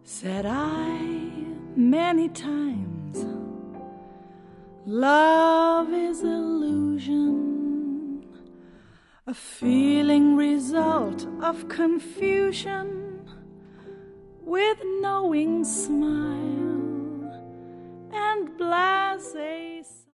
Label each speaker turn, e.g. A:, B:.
A: Said I many times, love is illusion, a feeling result of confusion, with knowing smile and blasé